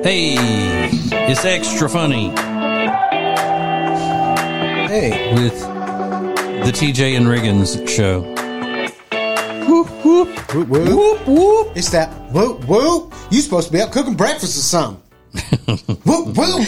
Hey, it's extra funny. Hey. With the TJ and Riggins show. Whoop, whoop. Whoop, whoop. Whoop, whoop. It's that whoop, whoop. You supposed to be up cooking breakfast or something. Whoop, whoop.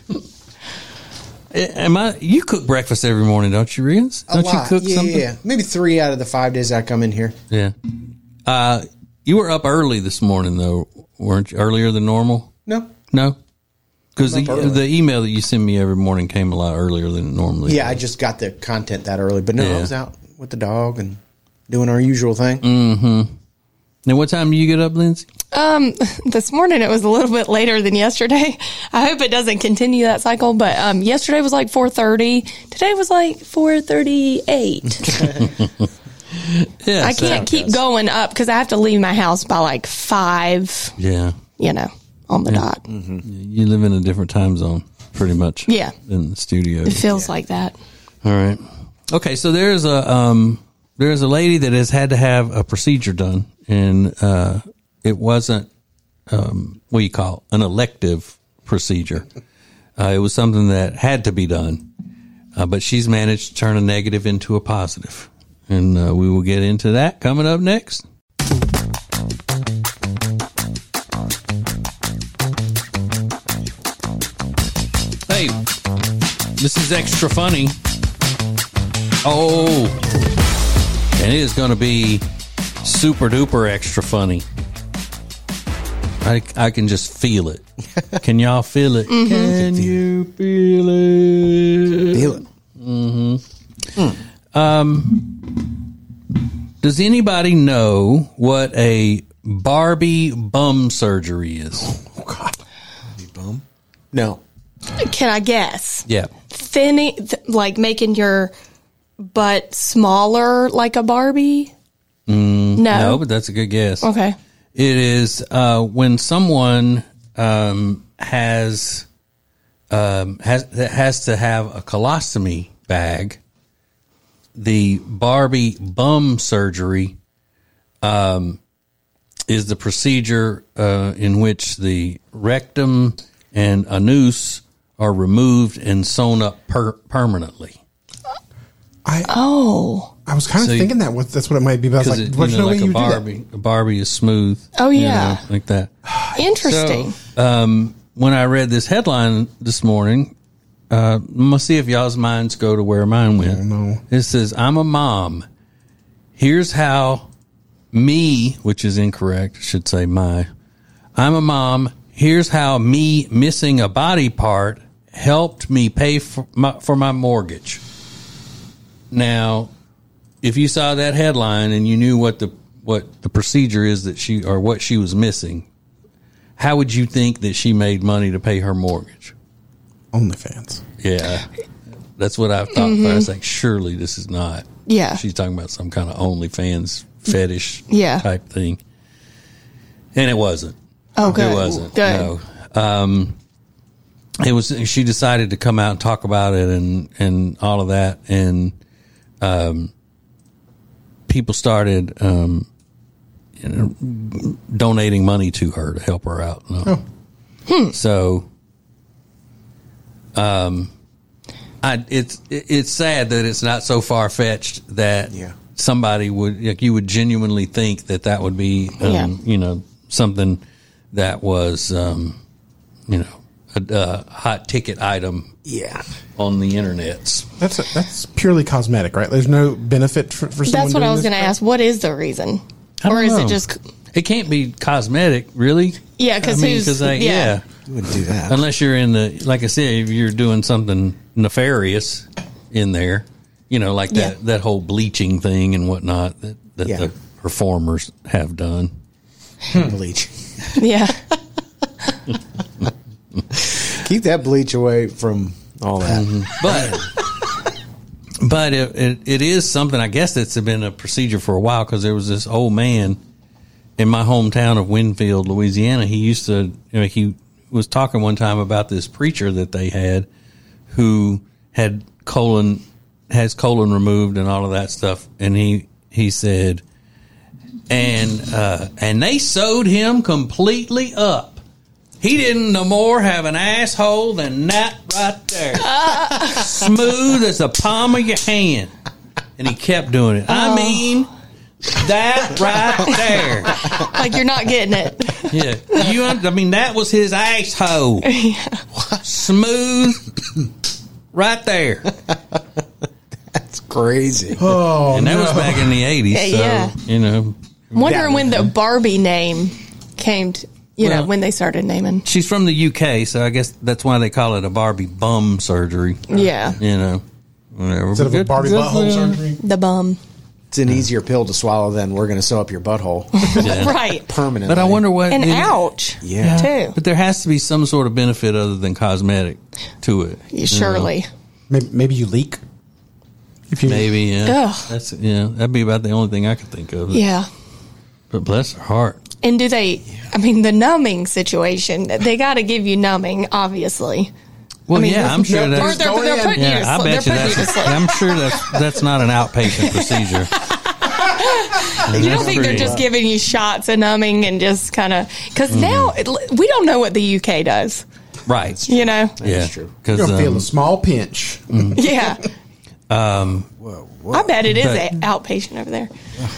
You cook breakfast every morning, don't you, Riggins? Don't you cook something? Yeah. Maybe 3 out of the 5 days I come in here. Yeah. You were up early this morning, though, weren't you? Earlier than normal? No. Because the email that you send me every morning came a lot earlier than it normally Yeah, does. I just got the content that early. But no, Yeah. I was out with the dog and doing our usual thing. Mm-hmm. And what time do you get up, Lindsay? This morning it was a little bit later than yesterday. I hope it doesn't continue that cycle, but yesterday was like 4:30. Today was like 4:38. Yeah, I can't keep going up because I have to leave my house by like 5. Yeah. On the dot. Mm-hmm. You live in a different time zone, pretty much. Yeah. In the studio. It feels like that. All right. Okay, so there's a lady that has had to have a procedure done, and it wasn't what do you call an elective procedure. It was something that had to be done, but she's managed to turn a negative into a positive, and we will get into that coming up next. Hey, this is extra funny. Oh, and it is going to be super duper extra funny. I can just feel it. Can y'all feel it? Mm-hmm. Can you feel it? Feel it. Mm-hmm. Does anybody know what a Barbie bum surgery is? Oh, God. Barbie bum? No. Can I guess? Yeah. Thinning, like making your butt smaller like a Barbie? No, but that's a good guess. Okay. It is when someone has to have a colostomy bag. The Barbie bum surgery is the procedure in which the rectum and anus are removed and sewn up permanently. I was kind of thinking that's what it might be, but I was like, there's no way you would do that. A Barbie is smooth. Oh, yeah. Like that. Interesting. So, when I read this headline this morning, I'm going to see if y'all's minds go to where mine went. Oh, no. It says, I'm a mom. Here's how me, which is incorrect, I should say my. I'm a mom. Here's how me missing a body part helped me pay for my mortgage. Now, if you saw that headline and you knew what the procedure is what she was missing, how would you think that she made money to pay her mortgage? OnlyFans. Yeah, that's what I thought. I was like, surely this is not. Yeah. She's talking about some kind of OnlyFans fetish type thing, and it wasn't. Oh, good. It wasn't. Good. No. It was. She decided to come out and talk about it and all of that, and people started donating money to her to help her out. So, it's sad that it's not so far fetched that somebody would you would genuinely think that would be something that was a hot ticket item on the internets. That's purely cosmetic, right? There's no benefit for someone. That's what I was going to ask. What is the reason? Or is it just... It can't be cosmetic, really. Yeah, because you wouldn't do that. Unless you're in like I said, if you're doing something nefarious in there, like that whole bleaching thing and whatnot that the performers have done. Bleach. Yeah. Keep that bleach away from all that. But it is something, I guess, that's been a procedure for a while, because there was this old man in my hometown of Winfield, Louisiana. He used to, he was talking one time about this preacher that they had who has colon removed and all of that stuff. And he said, and they sewed him completely up. He didn't no more have an asshole than that right there. Smooth as the palm of your hand. And he kept doing it. I mean, that right there. Like you're not getting it. Yeah. That was his asshole. Yeah. Smooth right there. That's crazy. Oh, and that was back in the 80s. Yeah. So, you know. I'm wondering when the Barbie name came to, when they started naming. She's from the UK, so I guess that's why they call it a Barbie bum surgery. Yeah. You know. Whatever. Instead of a Barbie butthole surgery? The bum. It's an easier pill to swallow than we're going to sew up your butthole. Yeah. Right. Permanently. But I wonder what... And ouch. Yeah. Too. But there has to be some sort of benefit other than cosmetic to it. Surely. Maybe you leak. If you Maybe, yeah. Ugh. That'd be about the only thing I could think of. Yeah. But bless her heart. And do they, the numbing situation, they got to give you numbing, obviously. Well, I'm sure Or that's... they're putting you to I bet you I'm sure that's not an outpatient procedure. You don't think they're just giving you shots of numbing and just kind of... Because now, we don't know what the UK does. Right. You know? That's true. You're going to feel a small pinch. Yeah. I bet it is outpatient over there.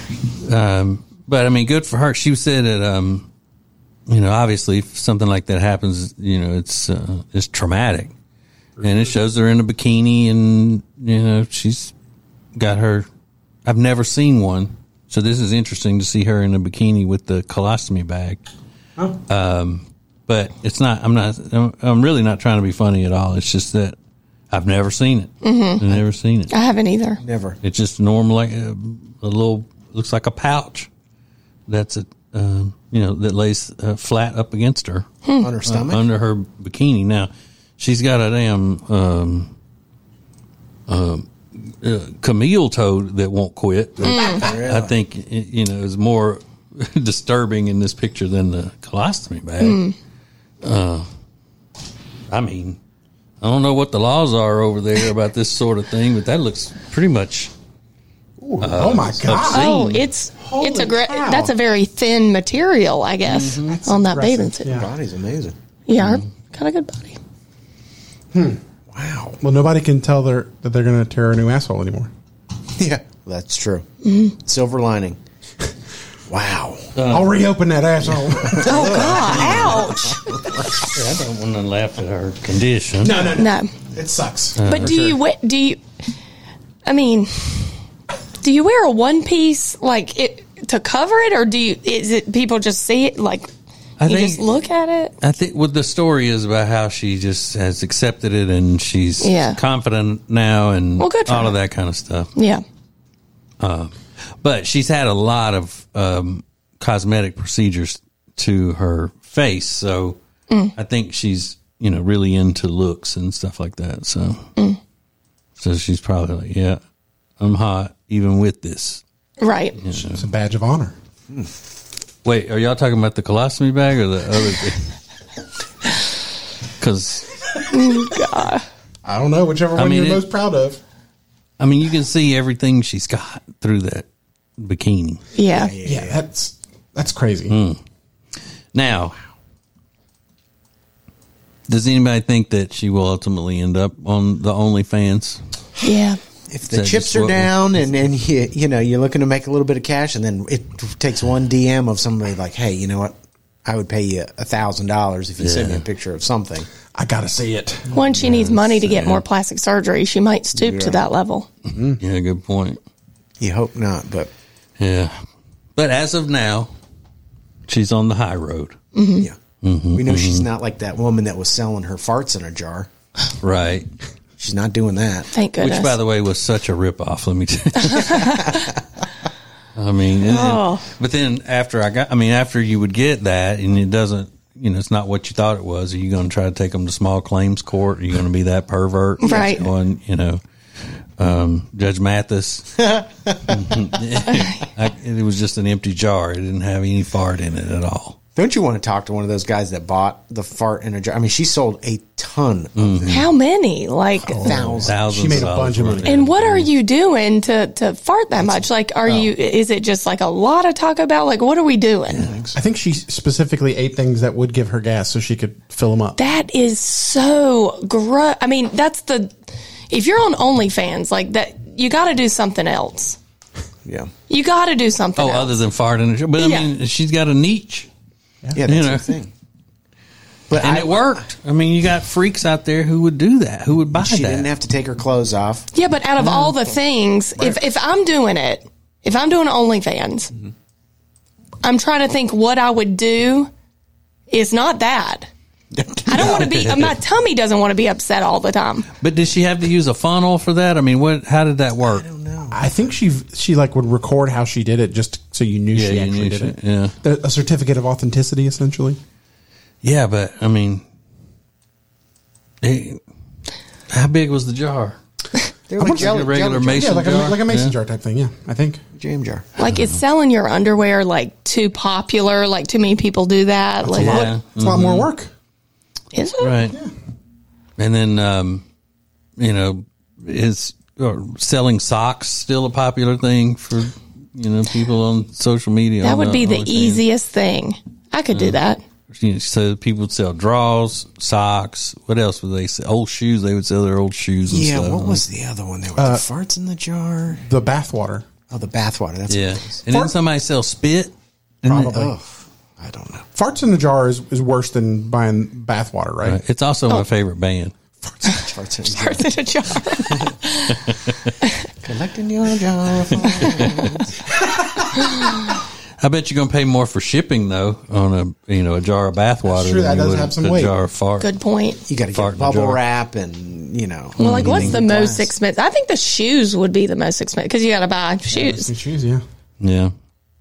But, good for her. She said that, obviously, if something like that happens, it's traumatic. And it shows her in a bikini, and, she's got her... I've never seen one, so this is interesting to see her in a bikini with the colostomy bag. Oh. But it's not... I'm really not trying to be funny at all. It's just that I've never seen it. Mm-hmm. I've never seen it. I haven't either. Never. It's just normal, like a little... Looks like a pouch. That's it. That lays flat up against her on her stomach, under her bikini. Now, she's got a damn camel toe that won't quit. I think is more disturbing in this picture than the colostomy bag. I don't know what the laws are over there about this sort of thing, but that looks pretty much. Oh my God! Oh, that's a very thin material, I guess, on that bathing suit. Yeah. Her body's amazing. Yeah, got a good body. Wow. Well, nobody can tell that they're going to tear a new asshole anymore. Yeah, that's true. Silver lining. Wow. I'll reopen that asshole. Oh God! Ouch! I don't want to laugh at her condition. No. It sucks. But do you wear a one piece like it to cover it, or is it people just see it like just look at it? I think what the story is about how she just has accepted it and she's confident now and all of that kind of stuff. Yeah. But she's had a lot of cosmetic procedures to her face, so I think she's really into looks and stuff like that. So, so she's probably like, I'm hot even with this. Right. It's a badge of honor. Wait, are y'all talking about the colostomy bag or the other thing? Because I don't know, whichever one you're most proud of. You can see everything she's got through that bikini. Yeah. Yeah, that's crazy. Now, does anybody think that she will ultimately end up on the OnlyFans? Yeah. If the chips are down and you're looking to make a little bit of cash, and then it takes one DM of somebody like, hey, you know what? I would pay you $1,000 if you send me a picture of something. I got to see it. Once she needs money to get more plastic surgery, she might stoop to that level. Mm-hmm. Yeah, good point. You hope not, but... Yeah. But as of now, she's on the high road. Mm-hmm. Yeah. Mm-hmm, we know she's not like that woman that was selling her farts in a jar. Right. She's not doing that. Thank goodness. Which, by the way, was such a ripoff, let me tell you. But then after you would get that and it doesn't, it's not what you thought it was, are you going to try to take them to small claims court? Are you going to be that pervert? Right. Judge Mathis. It was just an empty jar. It didn't have any fart in it at all. Don't you want to talk to one of those guys that bought the fart in a jar? I mean, she sold a ton of them. How many? Like thousands. She made a bunch of money. And what are you doing to fart that much? Like, is it just like a lot of Taco Bell? Like, what are we doing? I think she specifically ate things that would give her gas so she could fill them up. That is so gross. I mean, if you're on OnlyFans, like that, you got to do something else. Yeah. You got to do something else. Other than farting. But I mean, she's got a niche. Yeah, that's the thing. But it worked. I mean, you got freaks out there who would do that, who would buy that. She didn't have to take her clothes off. Yeah, but out of all the things, if I'm doing it, if I'm doing OnlyFans, I'm trying to think what I would do. It's not that. I don't want to be, my tummy doesn't want to be upset all the time. But did she have to use a funnel for that? I mean, how did that work? I don't know. I think she like would record how she did it just so you knew she actually did it. Yeah. A certificate of authenticity, essentially. Yeah, but I mean, how big was the jar? They were like a regular jelly mason Yeah, jar. like a mason jar type thing. Yeah, I think. jam jar. Like, is selling your underwear like too popular? Like, too many people do that? Like, It's a lot more work. is it? Right. Yeah. And then, is selling socks still a popular thing for, people on social media? That would be the OnlyFans? easiest thing. I could do that. So people would sell drawers, socks. What else would they sell? Old shoes. They would sell their old shoes and stuff. What was the other one? There were the farts in the jar. The bath water. Oh, the bathwater. That's Yeah. what it is. And then somebody sell spit. Probably. Oh, I don't know. Farts in the jar is worse than buying bath water, right? It's also my favorite band. Farts in the jar. Parts in a jar. Collecting your jar. I bet you're going to pay more for shipping though on a jar of bath water true, than that you does would have some a weight. jar of fart. Good point. You got to Fart get in a bubble jar. wrap and, Well, like, what's the most glass. expensive? I think the shoes would be the most expensive because you got to buy shoes. Some shoes, yeah. Yeah.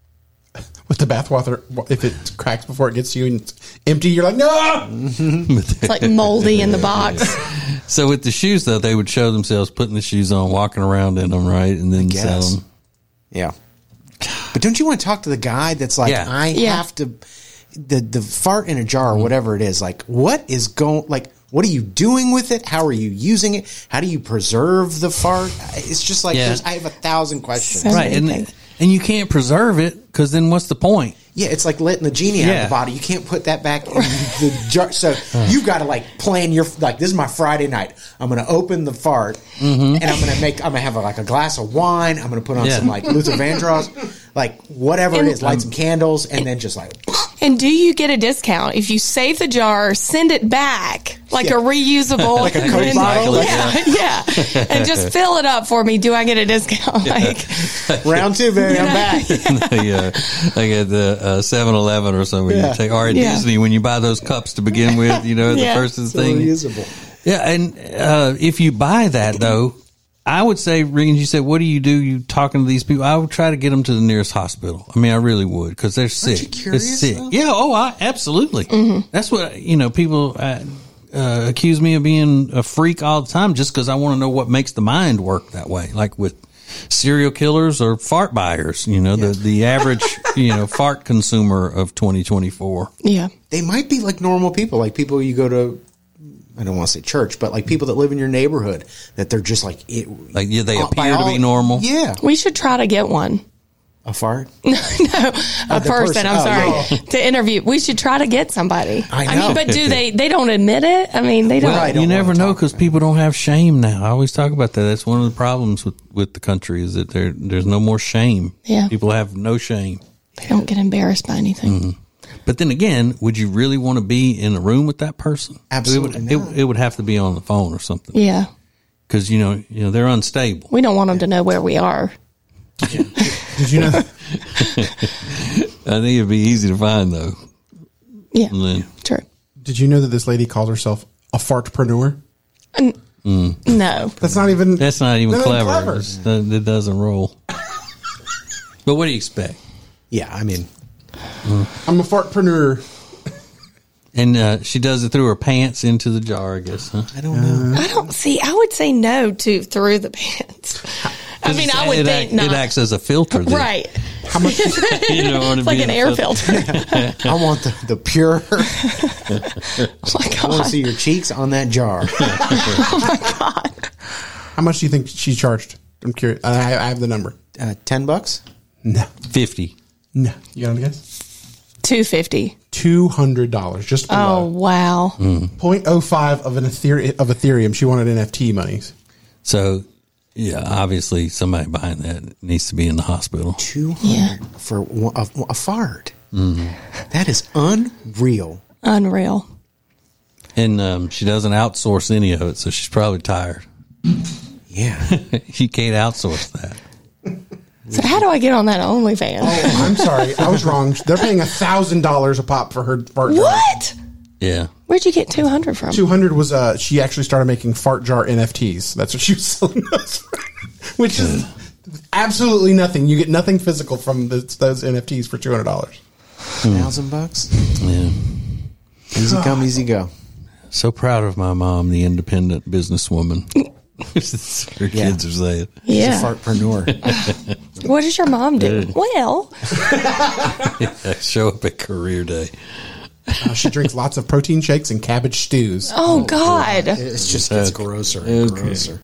With the bath water, if it cracks before it gets to you and it's empty, you're like, no! It's like moldy in the box. So with the shoes though, they would show themselves putting the shoes on, walking around in them, right, and then sell guess. them. Yeah. But don't you want to talk to the guy that's like, Yeah. I have to, the fart in a jar or whatever it is, like, what is going, like, what are you doing with it? How are you using it? How do you preserve the fart? It's just like, Yeah. I have 1,000 questions. So- Right, and you can't preserve it because then what's the point? Yeah, it's like letting the genie out of Yeah. the body. You can't put that back in the jar. So you've got to like plan your, like, this is my Friday night. I'm going to open the fart and I'm going to have like a glass of wine. I'm going to put on some like Luther Vandross, like whatever it is, light some candles and then just like. And do you get a discount if you save the jar, send it back like Yeah. a reusable, Like a Coke bottle? Yeah, and just fill it up for me? Do I get a discount? Like, Round two, baby, I'm back. Like at the 7-Eleven or something, Yeah. you take, or at Yeah. Disney when you buy those cups to begin with, the Yeah. first of the So thing. reusable. Yeah, and if you buy that though, I would say, Regan, you said, what do? You talking to these people? I would try to get them to the nearest hospital. I mean, I really would because they're sick. you curious, They're sick. though? Yeah. Absolutely. That's what people accuse me of being a freak all the time, just because I want to know what makes the mind work that way. Like with serial killers or fart buyers. The average fart consumer of 2024. yeah. They might be like normal people, like people you go to, I don't want to say church, but like people that live in your neighborhood that they're just like, They by appear to be normal. Yeah. We should try to get one. A fart? A the person. person. I'm Oh, sorry to interview. We should try to get somebody. I know. mean, but do they don't admit it? I mean, they don't. Well, I don't You never wanna know talk because about people don't have shame now. I always talk about that. That's one of the problems with the country is that there's no more shame. Yeah. People have no shame. They don't get embarrassed by anything. But then again, would you really want to be in a room with that person? Absolutely not. It would have to be on the phone or something Yeah. because they're unstable. We don't want them to know where we are. Did you know? I think it'd be easy to find though. Yeah. Lynn. True. Did you know that this lady calls herself a fartpreneur? No. That's not even. That's not even Not clever. It doesn't roll. But what do you expect? Yeah, I mean, I'm a fartpreneur. And she does it through her pants into the jar, I guess, huh? I don't know. I don't see. I would say no to through the pants. I mean, I would think not. It acts as a filter. Then. Right. How much? You don't want to It's like be an in air a- filter. I want the pure. Oh my I want God. to see your cheeks on that jar. Oh my God. How much do you think she charged? I'm curious. I have the number. $10? No, 50. no. You got a guess? $250. $200, just Oh, below. wow. 0.05 of Ethereum. She wanted NFT monies. So, yeah, obviously somebody buying that needs to be in the hospital. $200 for a fart. That is unreal. Unreal. And she doesn't outsource any of it, so she's probably tired. Yeah. You can't outsource that. So how do I get on that OnlyFans? Oh, I'm sorry. I was wrong. They're paying $1,000 a pop for her fart jar. What? Yeah. Where'd you get 200 from? 200 was she actually started making fart jar NFTs. That's what she was selling us for, which is absolutely nothing. You get nothing physical from those NFTs for $200. $1,000? Yeah. Easy come, easy go. So proud of my mom, the independent businesswoman. Her kids are saying. Yeah. She's a fartpreneur. What does your mom do? Well, Show up at career day. She drinks lots of protein shakes and cabbage stews. oh God. It's just gets grosser and grosser.